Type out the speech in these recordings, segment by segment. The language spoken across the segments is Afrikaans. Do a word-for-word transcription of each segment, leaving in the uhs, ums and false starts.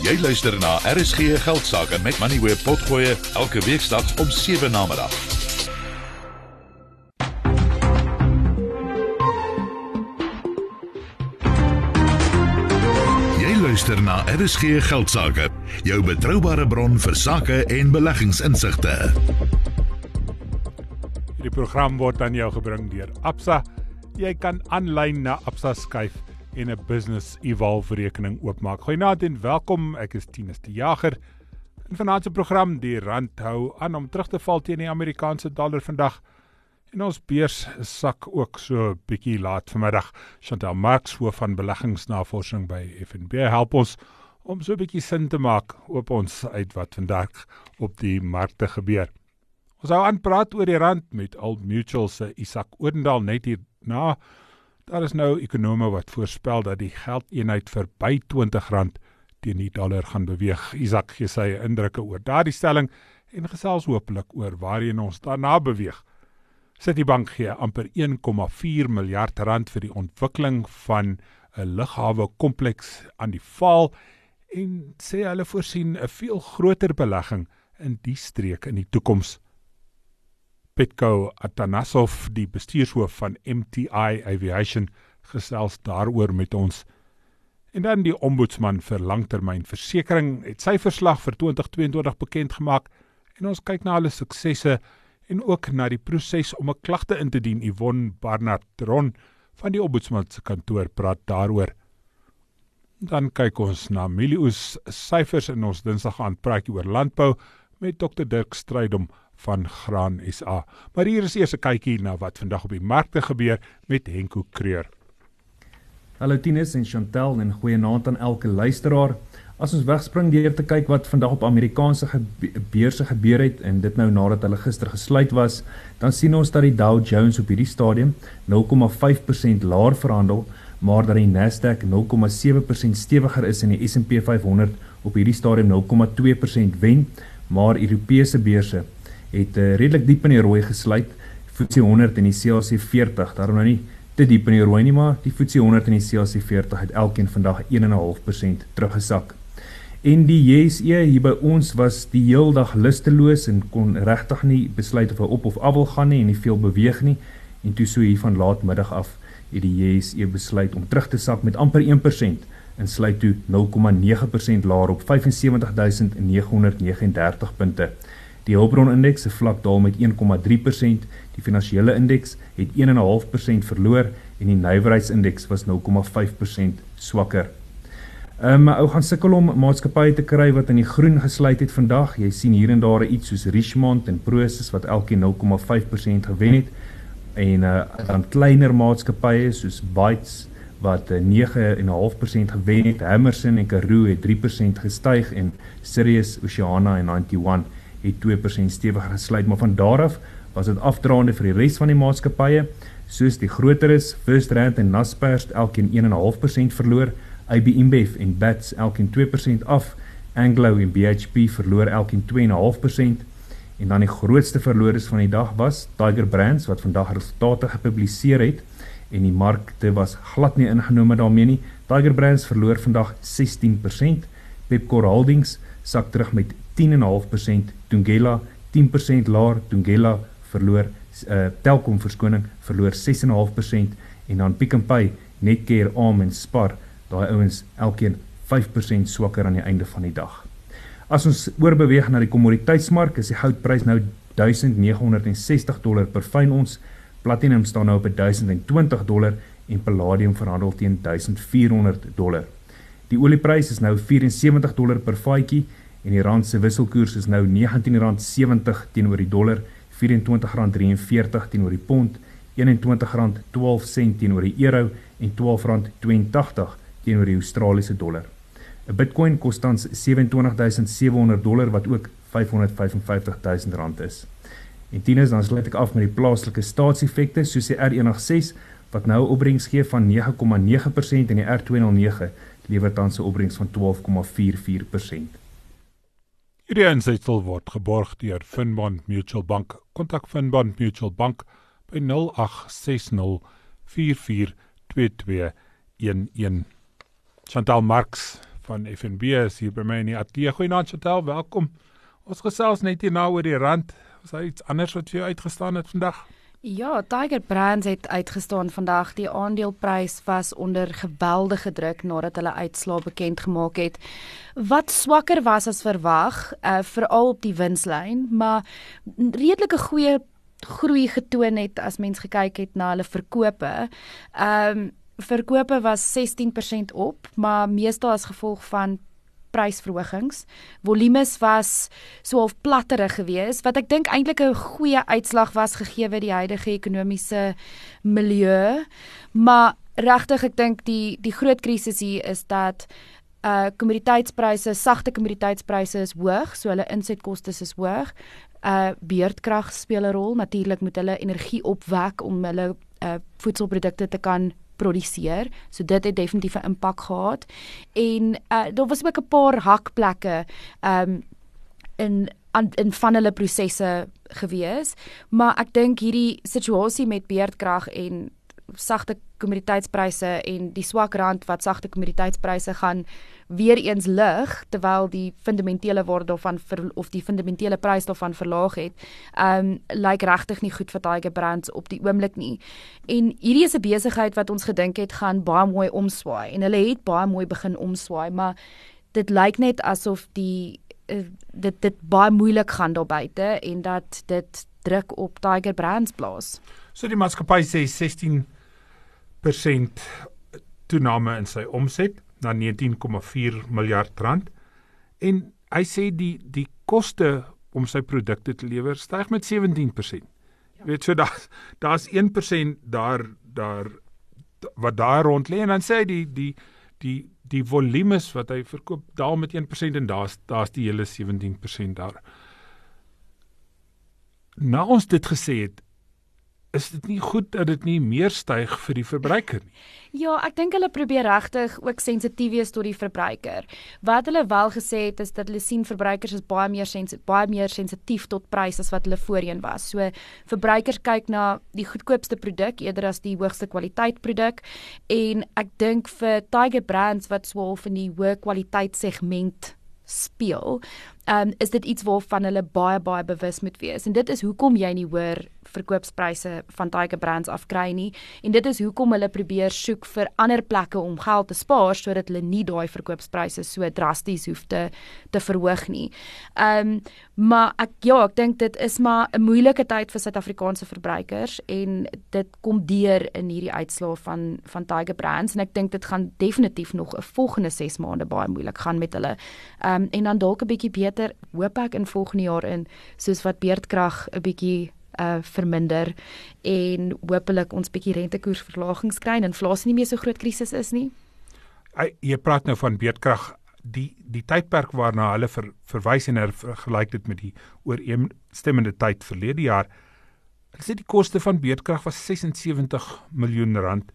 Jy luister na R S G Geldsaake met Money Web Potgoe elke weeksdag om sewe namiddag. Jy luister na R S G Geldsaake, jou betroubare bron vir sake en beleggingsinsigte. Die program word aan jou gebring deur Absa. Jy kan aanlyn na Absa skuif en 'n Business Evolve rekening oopmaak. Goeienaand en welkom, ek is Tinus die Jager. In vanaand se program, die rand hou aan om terug te val teen die Amerikaanse dollar vandag. En ons beurs sak ook so 'n bietjie laat vanmiddag. Chantal Marx, hoof van beleggingsnavorsing by F N B, help ons om so 'n bietjie sin te maak op ons uit wat vandag op die markte gebeur. Ons hou aan praat oor die rand met Old Mutual se Isak Odendaal net hierna. Daar is nou ekonome wat voorspel dat die geldeenheid verby twintig rand teen die dollar gaan beweeg. Isak gee sy indrukke oor daardie stelling en gesels hopelik oor waarheen ons daarna beweeg. Citibank gee amper een komma vier miljard rand vir die ontwikkeling van 'n lughawe kompleks aan die Vaal en sê hulle voorsien 'n veel groter belegging in die streek in die toekoms. Petko Atanasov, die bestuurshoof van M T I Aviation, gesels daaroor met ons. En dan die ombudsman vir langtermynversekering het sy verslag vir twintig tweeëntwintig bekend gemaak en ons kyk na hulle suksesse en ook na die proses om 'n klagte in te dien. Yvonne Barnard-Ron van die ombudsman se kantoor praat daaroor. Dan kyk ons na Milioes syfers in ons Dinsdag aand praatjie oor landbou met Dokter Dirk Strydom van Graan S A. Maar hier is eers 'n kykie na wat vandag op die markte gebeur met Henko Kreur. Hallo Tinus en Chantal en goeienaand aan elke luisteraar. As ons wegspring deur te kyk wat vandag op Amerikaanse gebe- beurse gebeur het en dit nou nadat hulle gister gesluit was, dan sien ons dat die Dow Jones op hierdie stadium nul komma vyf persent laer verhandel, maar dat die Nasdaq nul komma sewe persent stewiger is en die S en P vyfhonderd op hierdie stadium nul komma twee persent wen, maar Europese beurse het uh, redelik diep in die rooi gesluit. F T S E honderd en die C A C veertig, daarom nou nie te diep in die rooi nie, maar die F T S E honderd en die C A C veertig het elkeen vandag een komma vyf persent teruggesak. En die J S E hier by ons was die heel dag lusteloos en kon regtig nie besluit of hy op of af wil gaan nie en nie veel beweeg nie. En toe so hier van laatmiddag af het die J S E besluit om terug te sak met amper een persent en sluit toe nul komma nege persent laer op vyf en sewentig duisend nege honderd vyf en dertig punte. Die hulpbronindeks se vlak daal met een komma drie persent, die finansiële indeks het een komma vyf persent verloor en die nywerheidsindeks was nul komma vyf persent swakker. Um, ou gaan sukkel om maatskappye te kry wat in die groen gesluit het vandag. Jy sien hier en daar iets soos Richemont en Prosus wat elkeen nul komma vyf persent gewen het en uh, dan kleiner maatskappye soos Bytes wat uh, nege komma vyf persent gewen het. Hammerson en Karoo het drie persent gestyg en Sirius, Oceana en Ninety One het twee persent stewiger gesluit, maar van daar af was dit afdraande vir die res van die maatskappye, soos die groter is, FirstRand en Naspers elkeen een komma vyf persent verloor, I B InBev en B A T S elkeen twee persent af, Anglo en B H P verloor elkeen twee komma vyf persent, en dan die grootste verlorers van die dag was Tiger Brands, wat vandag resultate gepubliseer het, en die markte was glad nie ingenome daarmee nie. Tiger Brands verloor vandag sestien persent, Pepkor Holdings sak terug met tien komma vyf persent, Thungela tien persent laer, Thungela verloor, uh, Telkom verskoning verloor ses komma vyf persent, en dan Pick n Pay, Netcare, Arm en Spar, daai ouens elkeen vyf persent swakker aan die einde van die dag. As ons oorbeweeg na die kommoditeitsmark, is die goudprys nou duisend nege honderd sestig dollar per fyn ons, platinum staan nou op duisend twintig dollar en palladium verhandel teen duisend vier honderd dollar. Die olieprys is nou vyf en sewentig dollar per vatjie en die rand se wisselkoers is nou negentien rand sewentig teenoor die dollar, vyf en twintig rand vyf en veertig teenoor die pond, een en twintig rand twaalf sent teenoor die euro en twaalf rand twee en tagtig teenoor die Australiese dollar. 'n Bitcoin kos tans sewe en twintig duisend sewe honderd dollar wat ook vyfhonderd vyf en vyftig duisend rand is. En tieners, dan sluit ek af met die plaaslike staatseffekte soos die R een agt ses wat nou 'n opbrengs gee van nege komma nege persent en die R twee nul nege lewer tans 'n opbrengs van twaalf komma vier vier persent. Hierdie insetsel word geborg deur Finbond Mutual Bank. Kontak Finbond Mutual Bank by nul agt ses nul vier vier twee twee een een. Chantal Marx van F N B is hier by my in die ateljee. Goeienaand Chantal, welkom. Ons gesels net hierna oor die rand. Was daar iets anders wat vir jou uitgestaan het vandag? Ja, Tiger Brands het uitgestaan vandag. Die aandeleprys was onder geweldige druk nadat hulle uitslae bekend gemaak het. Wat swakker was as verwag, uh, veral op die winslyn, maar redelike goeie groei getoon het as mens gekyk het na hulle verkope. Ehm um, verkope was sestien persent op, maar meestal as gevolg van prysverhogings. Volumes was so half platterig geweest, wat ek dink eintlik 'n goeie uitslag was gegee die huidige ekonomiese milieu. Maar regtig, ek dink die die groot krisis hier is dat uh kommoditeitspryse, sagte kommoditeitspryse is hoog, so hulle insetkoste is hoog. Uh beurtkrag speel 'n rol. Natuurlik moet hulle energie opwek om hulle uh voedselprodukte te kan produseer. So dit het definitief 'n impak gehad. En uh, daar was ook 'n paar hakplekke um, in, an, in van hulle prosesse gewees. Maar ek dink hierdie situasie met beurtkrag en sagte kommoditeitspryse en die swak rand wat sagte kommoditeitspryse gaan weer eens lig, terwyl die fundamentele waarde daarvan ver, of die fundamentele prys daarvan verlaag het, um, lyk regtig nie goed vir Tiger Brands op die oomblik nie. En hierdie is 'n besigheid wat ons gedink het gaan baie mooi omswaai, en hulle het baie mooi begin omswaai, maar dit lyk net asof die uh, dit dit baie moeilik gaan daar buite en dat dit druk op Tiger Brands plaas. So die maatskappy sê sestien persent toename in sy omset na negentien komma vier miljard rand, en hy sê die die koste om sy produkte te lewer styg met sewentien persent. Jy weet, so daar daar's een persent daar daar wat daar rond lê, en dan sê hy die die die die volumes wat hy verkoop daal met een persent, en daar's daar's die hele sewentien persent daar. Na ons dit gesê het, is dit nie goed dat dit nie meer styg vir die verbruiker nie? Ja, ek dink hulle probeer regtig ook sensitief wees tot die verbruiker. Wat hulle wel gesê het is dat hulle sien verbruikers is baie meer sens baie meer sensitief tot prys as wat hulle voorheen was. So verbruikers kyk na die goedkoopste produk eerder as die hoogste kwaliteit produk, en ek dink vir Tiger Brands wat swaar van die hoë kwaliteit segment speel, um, is dit iets waarvan hulle baie baie bewus moet wees. En dit is hoekom jy nie hoër verkoopspryse van Tiger Brands afkry nie, en dit is hoekom hulle probeer soek vir ander plekke om geld te spaar, sodat hulle nie daai verkoopspryse so drasties hoef te, te verhoog nie. Um, maar ek, ja, ek dink dit is maar 'n moeilike tyd vir Suid-Afrikaanse verbruikers, en dit kom deur in hierdie uitslae van, van Tiger Brands, en ek dink dit gaan definitief nog 'n volgende ses maande baie moeilik gaan met hulle. Um, en dan dalk 'n bietjie beter, hoop ek in volgende jaar in, soos wat beurtkrag 'n bietjie Uh, verminder, en hopelik ons bietjie rentekoersverlagings kry en inflasie nie meer so groot krisis is nie. Hy, jy praat nou van beurtkrag, die die tydperk waarna hulle ver, verwys en hulle vergelyk dit met die ooreenstemmende tyd verlede jaar. Hulle sê die koste van beurtkrag was ses en sewentig miljoen rand.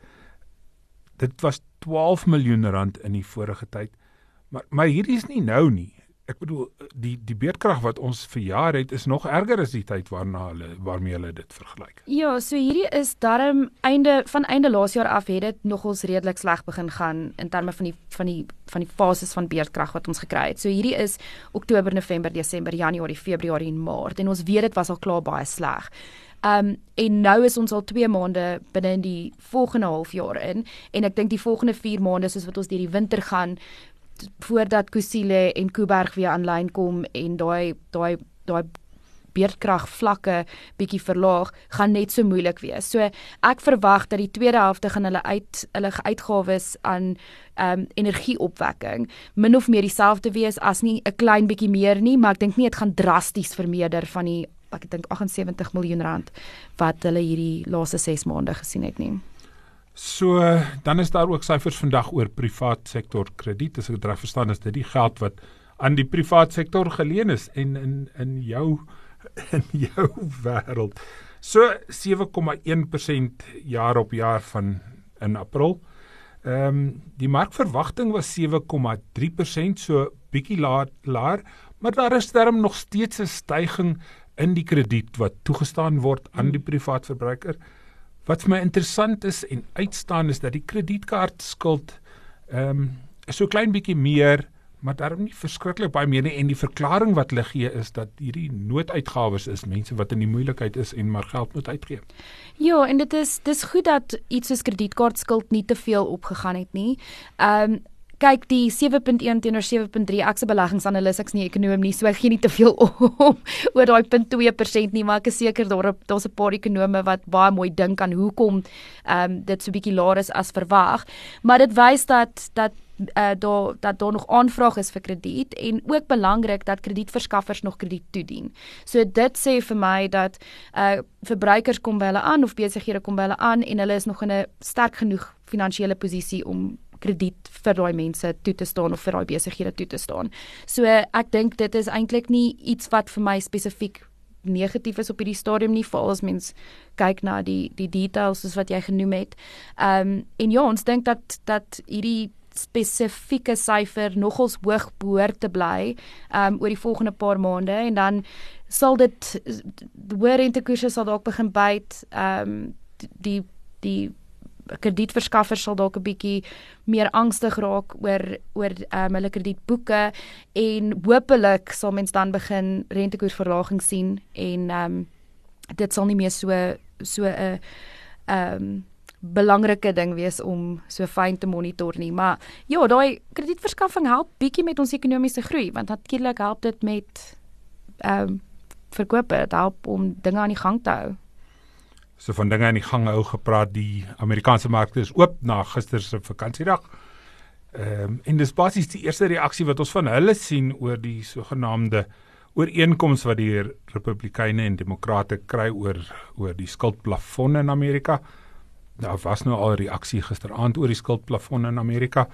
Dit was twaalf miljoen rand in die vorige tyd. Maar maar hierdie is nie nou nie. Ek bedoel, die die beurtkrag wat ons verjaar het is nog erger as die tyd waarna hulle waarmee hulle dit vergelyk. Ja, so hierdie is darm einde van einde laas jaar af het dit nogals redelik sleg begin gaan in terme van die van die van die fases van beurtkrag wat ons gekry het. So hierdie is Oktober, November, Desember, Januarie, Februarie en Maart, en ons weet dit was al klaar baie sleg. Um, en nou is ons al twee maande binne in die volgende halfjaar in, en ek dink die volgende vier maande soos wat ons deur die winter gaan, voordat Kusile en Kuiberg weer aanlyn kom en daai daai daai beurtkrag vlakke bietjie verlaag, gaan net so moeilik wees. So ek verwag dat die tweede helfte gaan hulle uit hulle uitgawes aan um, energieopwekking min of meer dieselfde wees, as nie 'n klein bietjie meer nie, maar ek dink nie dit gaan drasties vermeerder van die ek dink agt en sewentig miljoen rand wat hulle hierdie laaste ses maande gesien het nie. So, dan is daar ook syfers vandag oor privaat sektor krediet. As ek dit reg verstaan, is dit die geld wat aan die privaat sektor geleen is en in in jou in jou wêreld. So sewe komma een persent jaar op jaar van in April. Ehm um, die markverwagting was sewe komma drie persent, so bietjie laer, laer, maar daar is darm nog steeds 'n styging in die krediet wat toegestaan word aan die privaat verbruiker. Wat vir my interessant is en uitstaan is dat die kredietkaartskuld ehm um, so klein bietjie meer, maar daarom nie verskriklik baie meer nie, en die verklaring wat hulle gee is dat hierdie nooduitgawes is mense wat in die moeilikheid is en maar geld moet uitgee. Ja, en dit is dis goed dat iets soos kredietkaartskuld nie te veel opgegaan het nie. Ehm um, kyk, die sewe punt een teenoor sewe punt drie, ek's 'n beleggingsanalis, ek's nie ekonom nie, so ek gee nie te veel om oor daai punt twee persent nie, maar ek is seker daar daar's 'n paar ekonome wat baie mooi dink aan hoekom ehm um, dit so bietjie laer is as verwag, maar dit wys dat dat Uh, daar, dat daar nog aanvraag is vir krediet en ook belangrik dat kredietverskaffers nog krediet toedien. So dit sê vir my dat uh, verbruikers kom by hulle aan of besighede kom by hulle aan en hulle is nog in 'n sterk genoeg finansiële posisie om krediet vir daai mense toe te staan of vir daai besighede toe te staan. So uh, ek dink dit is eintlik nie iets wat vir my spesifiek negatief is op hierdie stadium nie, veral as mens kyk na die die details soos wat jy genoem het. Um, en ja, ons dink dat dat hierdie spesifieke syfer nogals hoog behoort te bly um, oor die volgende paar maande en dan sal dit hoë rentekoerse sal dalk begin byt, um, die die kredietverskaffers sal dalk 'n bietjie meer angstig raak oor oor um, hulle kredietboeke en hopelik sal mens dan begin rentekoersverlaging sien en um, dit sal nie meer so so 'n um, belangrike ding wees om so fyn te monitor nie, maar ja, daai kredietverskaffing help bietjie met ons ekonomiese groei, want natuurlik help dit met ehm um, verkope, dit help om dinge aan die gang te hou. So van dinge aan die gang hou gepraat, die Amerikaanse markte is oop na gister se vakansiedag. Ehm um, en dis basies die eerste reaksie wat ons van hulle sien oor die sogenaamde ooreenkoms wat die Republikeine en Demokrate kry oor oor die skuldplafon in Amerika. Daar was nou al 'n reaksie gisteraand oor die skuldplafon in Amerika.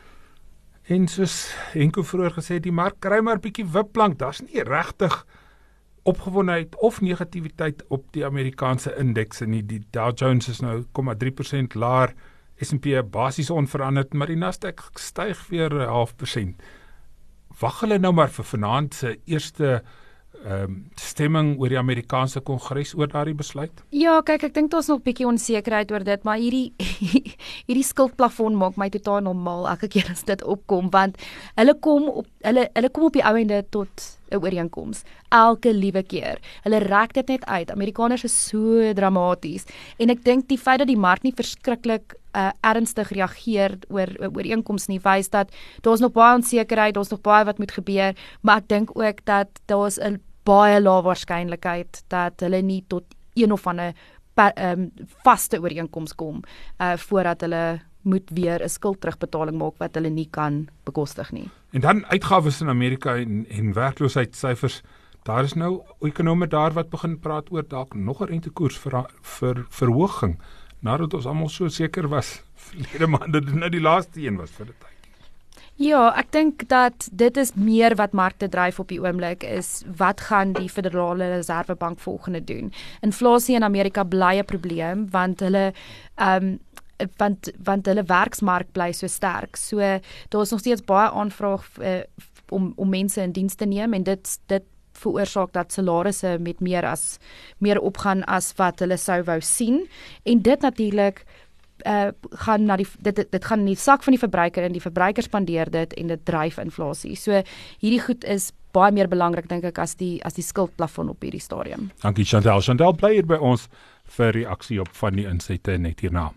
En soos Henko vroeër gesê, die mark kry maar 'n bietjie wipplank. Daar's nie regtig opgewondenheid of negativiteit op die Amerikaanse indekse nie. Die Dow Jones is nou nul komma drie persent laer, S en P basies onveranderd, maar die Nasdaq styg weer 'n half persent. Wag hulle nou maar vir vanaand se eerste Um, stemming oor die Amerikaanse Kongres oor daardie besluit? Ja, kyk, ek dink daar's nog 'n bietjie onsekerheid oor dit, maar hierdie hierdie skuldplafon maak my totaal normaal elke keer as dit opkom, want hulle kom op hulle hulle kom op die ou ende tot 'n ooreenkoms elke liewe keer. Hulle rek dit net uit. Amerikaners is so dramaties en ek dink die feit dat die mark nie verskriklik uh, ernstig reageer oor ooreenkoms nie, wys dat daar's nog baie onsekerheid, daar's nog baie wat moet gebeur, maar ek dink ook dat daar's 'n baie lae waarskynlikheid dat hulle nie tot een of ander um, vaste ooreenkoms kom uh, voordat hulle moet weer 'n skuld terugbetaling maak wat hulle nie kan bekostig nie. En dan uitgawes in Amerika en, en werkloosheidssyfers. Daar is nou ekonome daar wat begin praat oor dalk nog 'n rentekoers vir, vir verhoging, nadat ons almal so seker was verlede maand dat dit nou die laaste een was vir die tyd. Ja, ek dink dat dit is meer wat markte dryf op die oomblik is wat gaan die Federale Reservebank volgende doen. Inflasie in Amerika bly 'n probleem want hulle ehm um, want want hulle werksmark bly so sterk. So daar is nog steeds baie aanvraag uh, om om mense in diens te neem en dit dit veroorsaak dat salarisse met meer as meer opgaan as wat hulle sou wou sien en dit natuurlik uh, gaan na die dit, dit dit gaan in die sak van die verbruiker en die verbruiker spandeer dit en dit dryf inflasie. So hierdie goed is baie meer belangrik dink ek as die as die skuldplafon op hierdie stadium. Dankie Chantal. Chantal bly hier by ons vir reaksie op van die insette net hierna.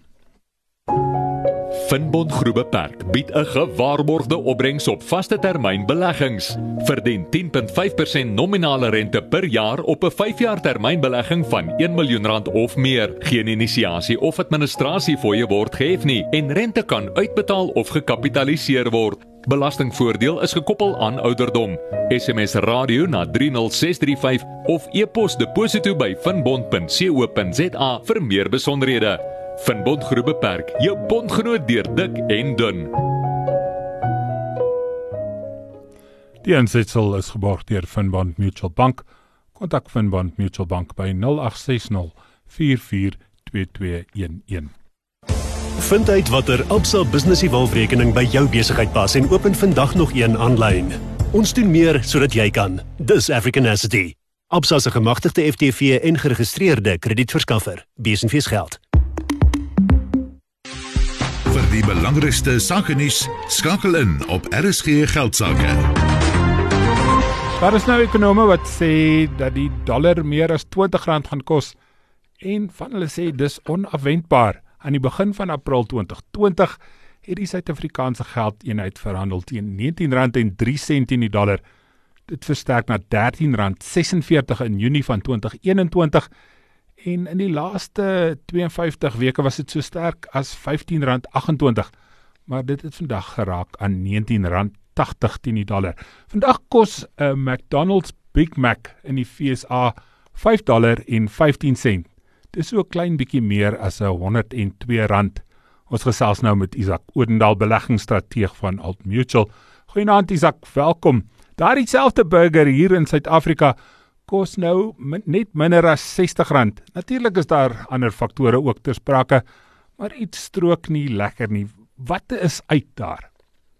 Finbond Groep Beperk bied 'n gewaarborgde opbrengs op vaste termyn beleggings. Verdien tien komma vyf persent nominale rente per jaar op 'n vyf jaar termyn belegging van een miljoen rand of meer. Geen inisiasie of administrasie fooie word gehef nie en rente kan uitbetaal of gekapitaliseer word. Belastingvoordeel is gekoppel aan ouderdom. S M S radio na drie nul ses drie vyf of e-pos deposito by finbond punt co punt za vir meer besonderhede. Finbond Groep Beperk, jou bondgenoot deur dik en dun. Die insetsel is geborg deur Finbond Mutual Bank. Kontak Finbond Mutual Bank by nul agt ses nul vier vier twee twee een een. Vind uit watter Absa Business Evolve-rekening by jou besigheid pas en open vandag nog een aanlyn. Ons doen meer sodat jy kan. Dis Africanacity. Absa se gemagtigde F T V en geregistreerde kredietverskaffer. B S en V's geld. Vir die belangrikste sakenuus, skakel in op R S G Geldsaake. Daar is nou ekonome wat sê dat die dollar meer as twintig rand gaan kos en van hulle sê dis onafwendbaar. Aan die begin van April twintig twintig het die Suid-Afrikaanse geldeenheid verhandel teen negentien rand en drie sent in die dollar. Dit versterk na dertien rand sesenveertig in Junie van twintig eenentwintig en in die laaste twee en vyftig weke was dit so sterk as vyftien rand agt-en-twintig, maar dit het vandag geraak aan negentien rand tagtig teen die dollar. Vandag kos 'n uh, McDonald's Big Mac in die V S A vyf dollar en vyftien sent. Dis so 'n klein bietjie meer as 'n honderd en twee rand. Ons gesels nou met Isak Odendaal, beleggingsstrateeg van Old Mutual. Goeienaand Isak, welkom. Daardie selfde burger hier in Suid-Afrika kos nou min, net minder as sestig rand. Natuurlik is daar ander faktore ook ter sprake, maar iets strook nie lekker nie. Wat is uit daar?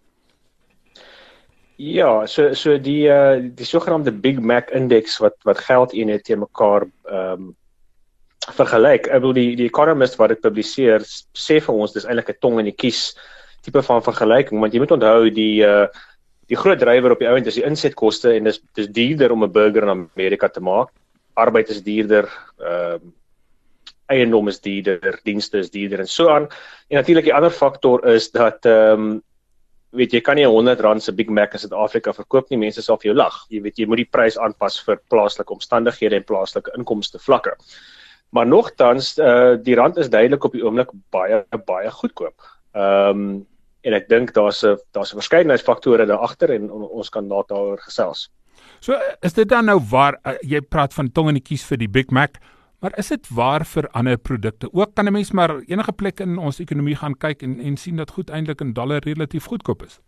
Ja, so so die uh, die sogenaamde Big Mac indeks wat wat geldeenhede teen mekaar ehm um, vergelyk. Ek bedoel die die Economist wat dit publiseer sê vir ons dis eintlik 'n tong in die kies tipe van vergelyking, want jy moet onthou die uh, die groot drywer op die ouend is die insetkoste en dis dis duurder om 'n burger in Amerika te maak. Arbeid is duurder, ehm uh, eiendom is duurder, dienste is duurder en so aan. En natuurlik die ander faktor is dat ehm um, weet jy kan nie 'n honderd rand se Big Mac in Suid-Afrika verkoop nie, mense sal vir jou lag. Jy weet jy moet die prys aanpas vir plaaslike omstandighede en plaaslike inkomste vlakke. Maar nogtans uh, die rand is duidelik op die oomblik baie baie goedkoop. Ehm um, en ek dink daar's 'n daar's 'n verskeidenheid faktore daar agter en on, ons kan daaroor gesels. So is dit dan nou waar uh, jy praat van tong in die kies vir die Big Mac, maar is dit waar vir ander produkte? Ook kan 'n mens maar enige plek in ons ekonomie gaan kyk en en sien dat goed eintlik in dollar relatief goedkoop is.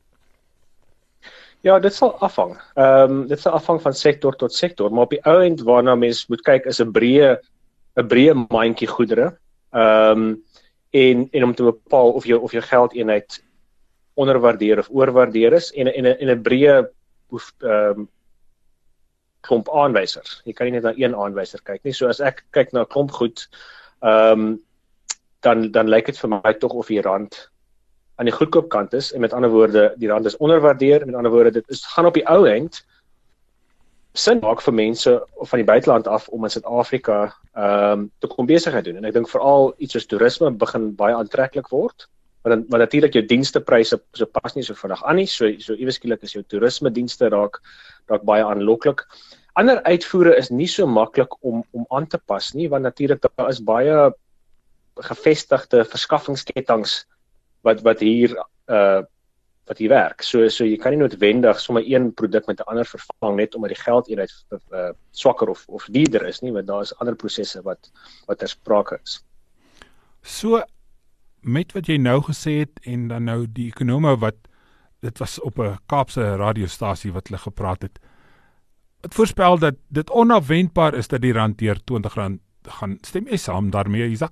Ja, dit sal afhang. Ehm um, dit sal afhang van sektor tot sektor, maar op die ou end waarna mens moet kyk is 'n breë 'n breë mandjie goedere. Ehm um, en en om te bepaal of jou of jou geldeenheid onderwaardeer of oorwaardeer is en en 'n en 'n breë ehm um, klomp aanwysers. Jy kan nie net na een aanwyser kyk nie. So as ek kyk na 'n klomp goed, ehm um, dan dan lyk dit vir my tog of die rand aan die goedkoop kant is en met ander woorde die rand is onderwaardeer. Met ander woorde dit is gaan op die ou end sin maak vir mense van die buiteland af om in Suid-Afrika ehm um, te kom besigheid doen. En ek dink veral iets soos toerisme begin baie aantreklik word. Want maar natuurlik jou dienstepryse so pas nie so vinnig aan nie. So so iewes skielik is jou toerisme dienste raak raak baie aanloklik. Ander uitvoere is nie so maklik om om aan te pas nie, want natuurlik daar is baie gevestigde verskaffingsketTINGs wat wat hier uh wat hier werk. So so jy kan nie noodwendig sommer een produk met 'n ander vervang net omdat die geldeenheid uh, swakker of of duurder is nie, want daar is ander prosesse wat wat ter sprake is. So met wat jy nou gesê het en dan nou die ekonome wat dit was op 'n Kaapse radiostasie wat hulle gepraat het. Wat voorspel dat dit onafwendbaar is dat die rand deur twintig rand gaan. Stem jy saam daarmee, Isak?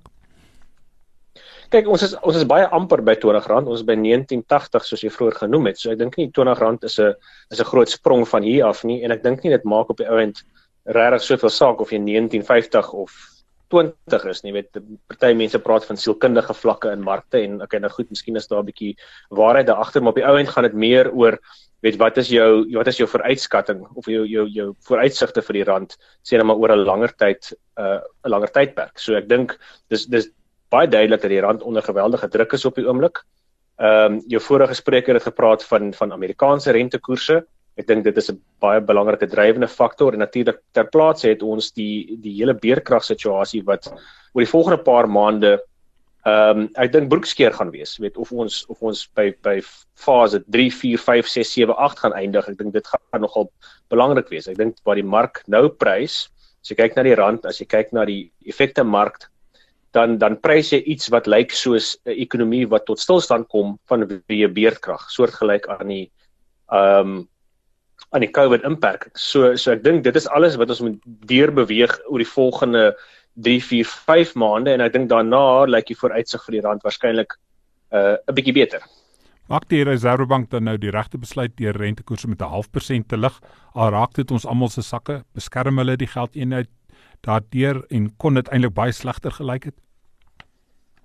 Kyk, ons is ons is baie amper by twintig rand. Ons is by negentien tagtig soos jy vroeër genoem het. So ek dink nie twintig rand is 'n is 'n groot sprong van hier af nie en ek dink nie dit maak op die ouend regtig soveel saak of jy negentien vyftig of twintig is nie. Weet party mense praat van sielkundige vlakke in markte en okay, nou goed, miskien is daar 'n bietjie waarheid daar agter, maar op die ouend gaan dit meer oor weet wat is jou wat is jou vooruitskatting of jou jou jou vooruitsigte vir die rand sê net maar oor 'n langer tyd 'n uh, 'n langer tydperk. So ek dink dis dis baie duidelik dat die rand onder geweldige druk is op die oomblik. Ehm um, jou vorige spreker het gepraat van van Amerikaanse rentekoerse. Ek dink dit is 'n baie belangrike drywende faktor en natuurlik ter plaatse het ons die die hele beerkragsituasie wat oor die volgende paar maande ehm um, ek dink broekskeer gaan wees. Weet of ons of ons by by fase drie, vier, vyf, ses, sewe, agt gaan eindig. Ek dink dit gaan nogal belangrik wees. Ek dink waar die mark nou prys, as jy kyk na die rand, as jy kyk na die effekte mark, dan dan prys jy iets wat lyk soos 'n ekonomie wat tot stilstand kom vanweë beerdkrag, soortgelyk aan die ehm um, aan die COVID inperking. So so ek dink dit is alles wat ons moet deurbeweeg oor die volgende drie, vier, vyf maande en ek dink daarna lyk die vooruitsig vir die rand waarskynlik 'n uh, 'n bietjie beter. Maak die Reservebank dan nou die regte besluit deur rentekoerse met 'n half persent te lig? Al raak dit ons almal se sakke, beskerm hulle die geldeenheid daardeur en kon dit eintlik baie slegter gelyk het?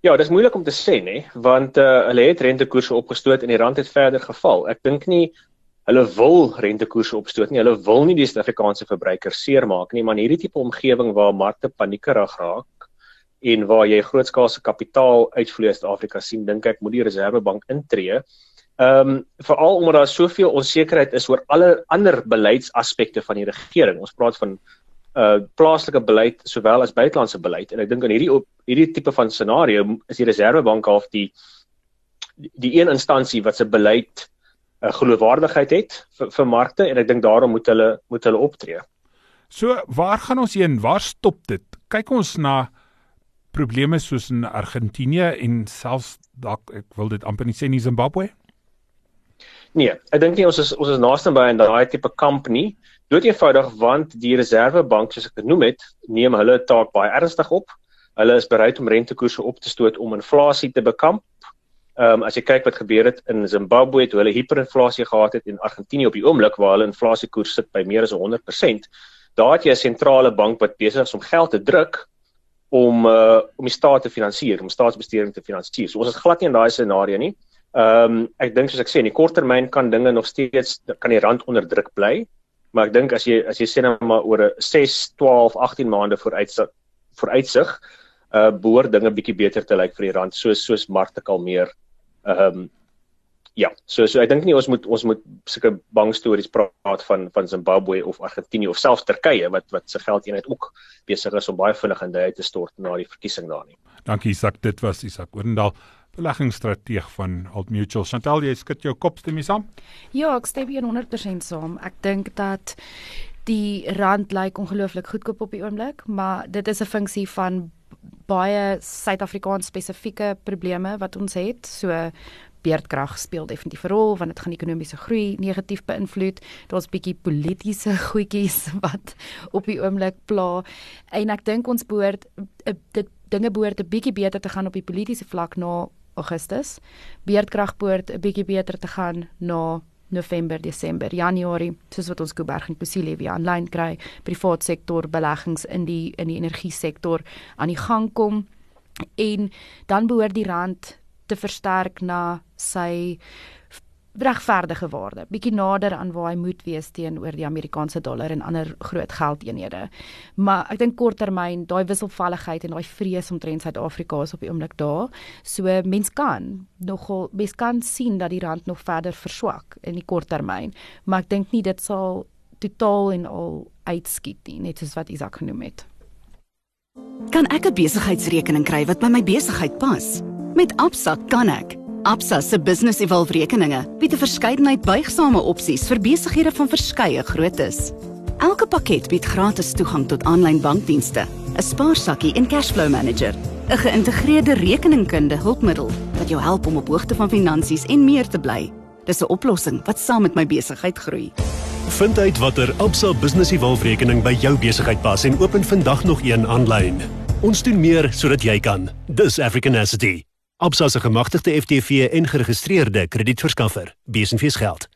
Ja, dis moeilik om te sê, nê, want uh, hulle het rentekoerse opgestoot en die rand het verder geval. Ek dink nie hulle wil rentekoerse opstoot nie. Hulle wil nie die Suid-Afrikaanse verbruiker seermaak nie, maar in hierdie tipe omgewing waar markte paniekerig raak en waar jy grootskaalse kapitaal uitvloei uit Suid-Afrika sien, dink ek moet die Reserwebank intree. Ehm um, veral omdat daar soveel onsekerheid is oor alle ander beleidsaspekte van die regering. Ons praat van uh plaaslike beleid sowel as buitelandse beleid en ek dink in hierdie op hierdie tipe van scenario is die Reserwebank half die die een instansie wat se beleid uh, geloofwaardigheid het vir, vir markte en ek dink daarom moet hulle moet hulle optree. So waar gaan ons heen? Waar stop dit? Kyk ons na probleme soos in Argentinië en selfs dalk ek wil dit amper nie sê in Zimbabwe. Nee, ek dink nie ons is ons is naaste by in daai tipe kamp nie. Dood eenvoudig want die Reserwebank, soos ek genoem het, neem hulle taak baie ernstig op. Hulle is bereid om rentekoerse op te stoot om inflasie te bekamp. Ehm um, as jy kyk wat gebeur het in Zimbabwe, toe hulle hiperinflasie gehad het en Argentinië op die oomblik waar hulle inflasiekoers sit by meer as honderd persent, daar het jy 'n sentrale bank wat besig is om geld te druk om uh, om die staat te finansier, om staatsbesteding te finansier. So ons is glad nie in daai scenario nie. Ehm um, ek dink soos ek sê in die kort termyn kan dinge nog steeds kan die rand onder druk bly, maar ek dink as jy as jy sê nou maar oor 'n ses, twaalf, agttien maande vooruitsig vooruitsig uh behoort dinge bietjie beter te lyk vir die rand soos soos markte kalmeer. Ehm um, ja, so so ek dink nie ons moet ons moet sulke bang stories praat van van Zimbabwe of Argentinië of selfs Turkye wat wat se geldeenheid ook besig is om baie vinnig in duie te stort na die verkiesing daar nie. Dankie Isak, dit was Isak Odendaal, beleggingsstrateeg van Old Mutual. Chantal, jy skud jou kop, stem jy saam? Ja, ek stem honderd persent saam. Ek dink dat die rand lyk ongelooflik goedkoop op die oomblik, maar dit is 'n funksie van baie Suid-Afrikaans spesifieke probleme wat ons het. So beerdkrag speel definitief 'n rol want dit gaan ekonomiese groei negatief beïnvloed. Daar's bietjie politiese goedjies wat op die oomblik pla en ek dink ons behoort dit dinge behoort 'n bietjie beter te gaan op die politiese vlak na Augustus. Beerdkrag behoort 'n bietjie beter te gaan na November, Desember, Januarie, soos wat ons Kuiberg en Kusile weer aanlyn kry, privaat sektor beleggings in die in die energie sektor aan die gang kom en dan behoort die rand te versterk na sy regverdige waarde, bietjie nader aan waar hy moet wees teenoor die Amerikaanse dollar en ander groot geldeenhede. Maar ek dink korttermyn, daai wisselvalligheid en daai vrees omtrent Suid-Afrika is op die oomblik daar. So mens kan nogal mens kan sien dat die rand nog verder verswak in die korttermyn, maar ek dink nie dit sal totaal en al uitskiet nie, net soos wat Isak genoem het. Kan ek 'n besigheidsrekening kry wat by my besigheid pas? Met Absa kan ek. Absa se Business Evolve rekeninge bied 'n verskeidenheid buigsame opsies vir besighede van verskeie groottes. Elke pakket bied gratis toegang tot aanlyn bankdienste, 'n spaarsakkie en cashflow manager, 'n geïntegreerde rekeningkunde hulpmiddel wat jou help om op hoogte van finansies en meer te bly. Dis 'n oplossing wat saam met my besigheid groei. Vind uit watter Absa Business Evolve rekening by jou besigheid pas en open vandag nog een aanlyn. Ons doen meer sodat jy kan. Dis Africanacity. Absa se gemagtigde F T V en geregistreerde kredietverskaffer. B S en V's geld.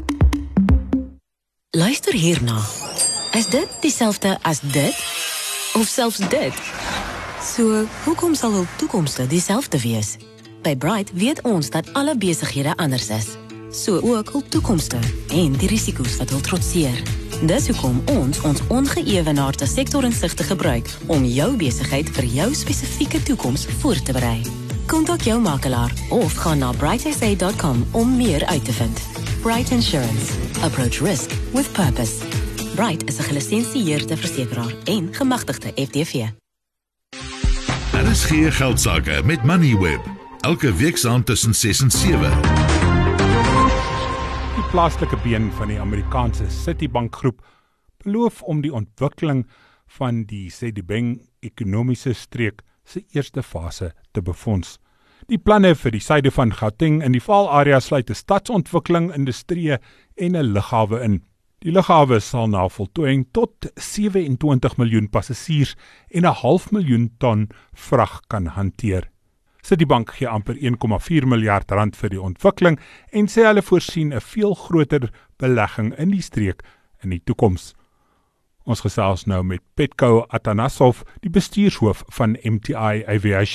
Luister hierna. Is dit dieselfde as dit? Of selfs dit? So, hoekom sal hul toekomste dieselfde wees? By Bright weet ons dat alle besighede anders is. So ook hul toekomste en die risiko's wat hul trotseer. Dis hoekom ons ons ongeëwenaarde sektorinsigte gebruik om jou besigheid vir jou spesifieke toekoms voor te berei. Kontak jou makelaar of gaan na bright s a dot com om meer uit te vind. Bright Insurance. Approach risk with purpose. Bright is 'n gelisensieerde versekeraar en gemagtigde F T V. Daar is geen geldsaake met Moneyweb. Elke week saam tussen ses en sewe. Die plaaslike been van die Amerikaanse Citibank groep beloof om die ontwikkeling van die Sedibeng ekonomiese streek se eerste fase te befonds. Die planne vir die suide van Gauteng in die Vaal-area sluit 'n stadsontwikkeling, industrie en 'n lughawe in. Die lughawe sal na voltooiing tot sewe-en-twintig miljoen passasiers en 'n half miljoen ton vrag kan hanteer. Citibank gee amper een komma vier miljard rand vir die ontwikkeling en sê hulle voorsien 'n veel groter belegging in die streek in die toekoms. Ons gesels nou met Petko Atanasov, die bestuurshoof van M T I Aviation,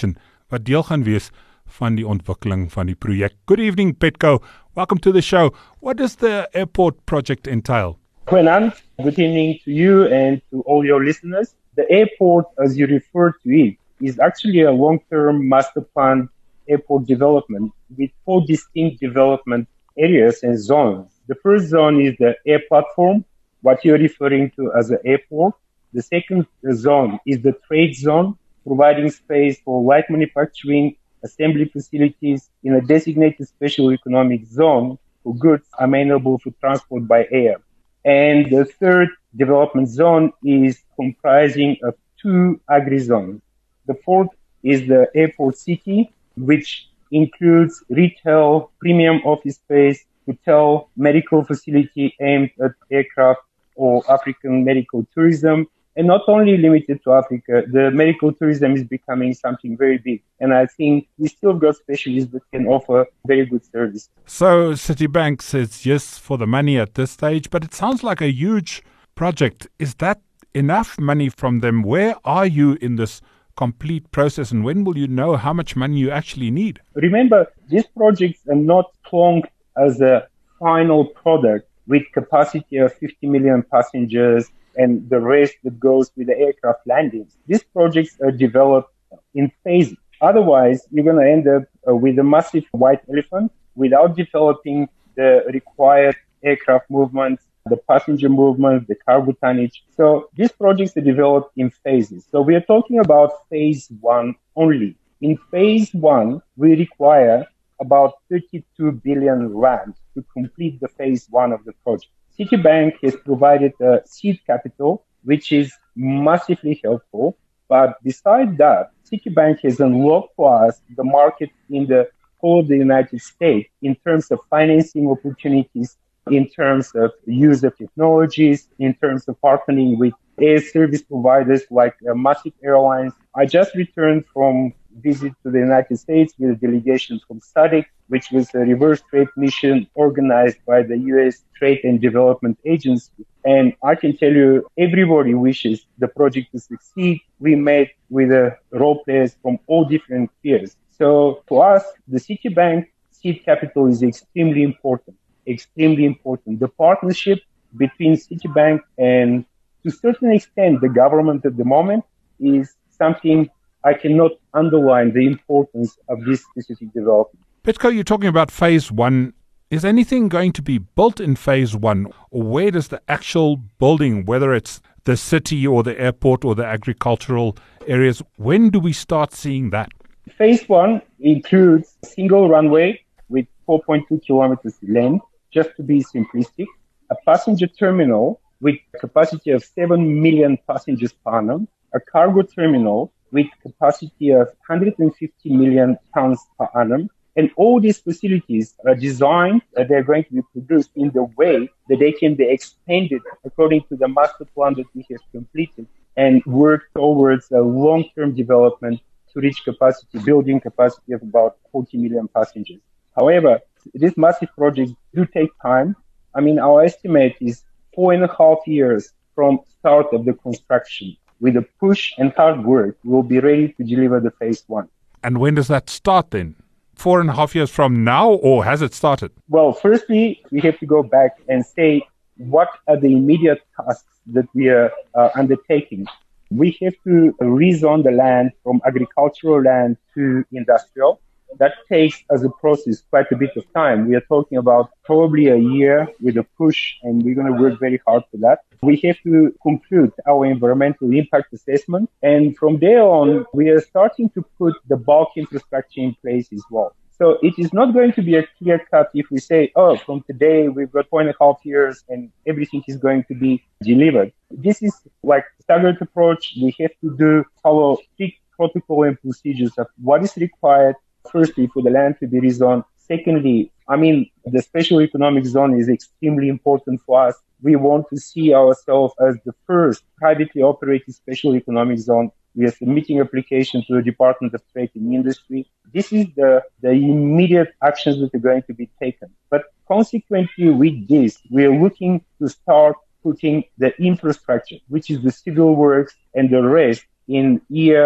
wat deel gaan wees van die ontwikkeling van die projek. Good evening, Petco. Welcome to the show. What does the airport project entail? Quenant, good evening to you and to all your listeners. The airport, as you refer to it, is actually a long-term master plan airport development with four distinct development areas and zones. The first zone is the air platform, what you're referring to as the airport. The second zone is the trade zone, providing space for light manufacturing, assembly facilities in a designated special economic zone for goods amenable for transport by air. And the third development zone is comprising of two agri-zones. The fourth is the airport city, which includes retail, premium office space, hotel, medical facility aimed at aircraft or African medical tourism. And not only limited to Africa, the medical tourism is becoming something very big. And I think we still got specialists that can offer very good service. So Citibank says yes for the money at this stage, but it sounds like a huge project. Is that enough money from them? Where are you in this complete process, and when will you know how much money you actually need? Remember, these projects are not clunked as a final product with capacity of fifty million passengers and the rest that goes with the aircraft landings. These projects are developed in phases. Otherwise, you're going to end up uh, with a massive white elephant without developing the required aircraft movements, the passenger movements, the cargo tonnage. So these projects are developed in phases. So we are talking about phase one only. In phase one, we require about thirty-two billion rand to complete the phase one of the project. Citibank has provided a seed capital, which is massively helpful. But besides that, Citibank has unlocked for us the market in the whole of the United States in terms of financing opportunities, in terms of use of technologies, in terms of partnering with air service providers like uh, massive airlines. I just returned from visit to the United States with a delegation from S A D C, which was a reverse trade mission organized by the U S Trade and Development Agency. And I can tell you, everybody wishes the project to succeed. We met with uh, role players from all different spheres. So for us, the Citibank seed capital is extremely important, extremely important. The partnership between Citibank and, to a certain extent, the government at the moment is something I cannot underline the importance of this specific development. Petco, you're talking about phase one. Is anything going to be built in phase one? Or where does the actual building, whether it's the city or the airport or the agricultural areas, when do we start seeing that? Phase one includes a single runway with four point two kilometers length, just to be simplistic, a passenger terminal with a capacity of seven million passengers per annum, a cargo terminal with capacity of one hundred fifty million tons per annum. And all these facilities are designed, uh, they're going to be produced in the way that they can be expanded according to the master plan that we have completed and work towards a long-term development to reach capacity, building capacity of about forty million passengers. However, these massive projects do take time. I mean, our estimate is four and a half years from start of the construction. With a push and hard work, we'll be ready to deliver the phase one. And when does that start then? Four and a half years from now, or has it started? Well, firstly, we have to go back and say what are the immediate tasks that we are uh, undertaking. We have to rezone the land from agricultural land to industrial. That takes, as a process, quite a bit of time. We are talking about probably a year with a push, and we're going to work very hard for that. We have to conclude our environmental impact assessment, and from there on, we are starting to put the bulk infrastructure in place as well. So it is not going to be a clear cut if we say, oh, from today, we've got four and a half years and everything is going to be delivered. This is like staggered approach. We have to do follow strict protocol and procedures of what is required. Firstly, for the land to be rezoned. Secondly, I mean, the special economic zone is extremely important for us. We want to see ourselves as the first privately operated special economic zone. We are submitting application to the Department of Trade and Industry. This is the, the immediate actions that are going to be taken. But consequently with this, we are looking to start putting the infrastructure, which is the civil works and the rest, in year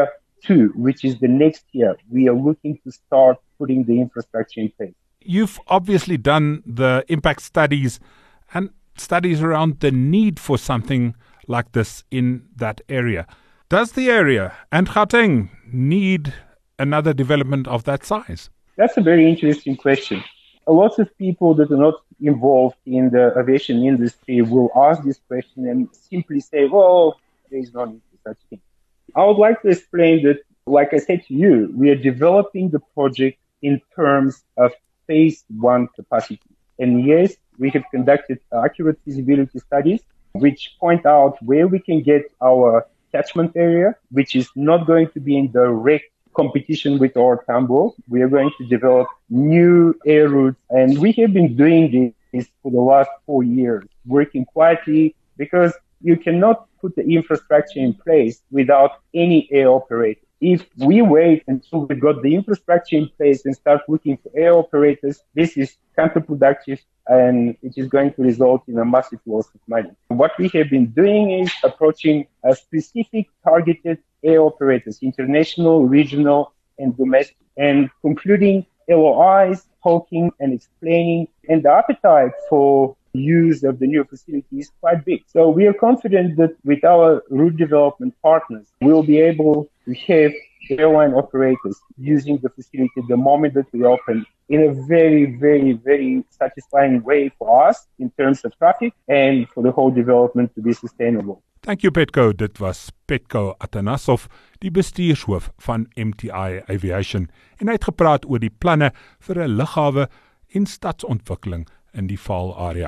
two, which is the next year, we are looking to start putting the infrastructure in place. You've obviously done the impact studies and studies around the need for something like this in that area. Does the area and Gauteng need another development of that size? That's a very interesting question. A lot of people that are not involved in the aviation industry will ask this question and simply say, well, there is no need for such thing. I would like to explain that, like I said to you, we are developing the project in terms of phase one capacity. And yes, we have conducted accurate feasibility studies which point out where we can get our catchment area, which is not going to be in direct competition with our Tambo. We are going to develop new air routes, and we have been doing this for the last four years, working quietly, because you cannot put the infrastructure in place without any air operator. If we wait until we got the infrastructure in place and start looking for air operators, this is counterproductive and it is going to result in a massive loss of money. What we have been doing is approaching a specific targeted air operators, international, regional, and domestic, and concluding L O Is, talking and explaining, and the appetite for use of the new facility is quite big. So we are confident that with our route development partners, we'll be able to have airline operators using the facility the moment that we open in a very, very, very satisfying way for us in terms of traffic and for the whole development to be sustainable. Thank you, Petko. Dit was Petko Atanasov, die bestuurshoof van M T I Aviation, en hy het gepraat oor die planne vir 'n lughawe en stadsontwikkeling in die Vaal-area.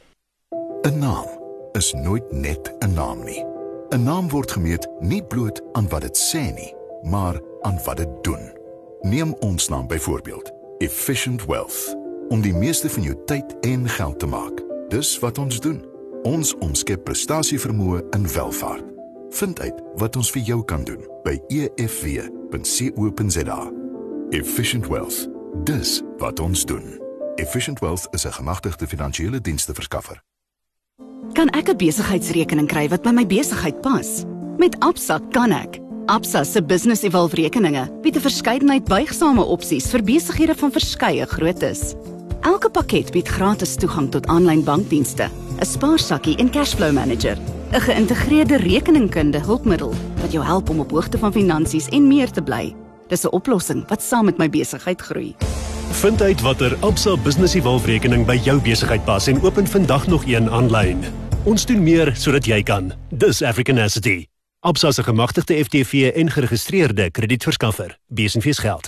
'n Naam is nooit net 'n naam nie. 'n Naam word gemeet nie bloot aan wat dit sê nie, maar aan wat dit doen. Neem ons naam byvoorbeeld, Efficient Wealth, om die meeste van jou tyd en geld te maak. Dis wat ons doen. Ons omskep prestasievermoë in welvaart. Vind uit wat ons vir jou kan doen by e f w punt co punt z a. Efficient Wealth, dis wat ons doen. Efficient Wealth is 'n gemagtigde finansiële diensteverskaffer. Kan ek 'n besigheidsrekening kry wat by my besigheid pas? Met Absa kan ek. Absa se Business Evolve rekeninge bied 'n verskeidenheid buigsame opsies vir besighede van verskeie groottes. Elke pakket bied gratis toegang tot aanlyn bankdienste, 'n spaarsakkie en cashflow manager, 'n geïntegreerde rekeningkunde hulpmiddel wat jou help om op hoogte van finansies en meer te bly. Dis 'n oplossing wat saam met my besigheid groei. Vind uit watter Absa Business Evolve rekening by jou besigheid pas en open vandag nog een aanlyn. Ons doen meer sodat jy kan. Dis Africanacity. Absa se gemagtigde F T V en geregistreerde kredietverskaffer. B S en V's geld.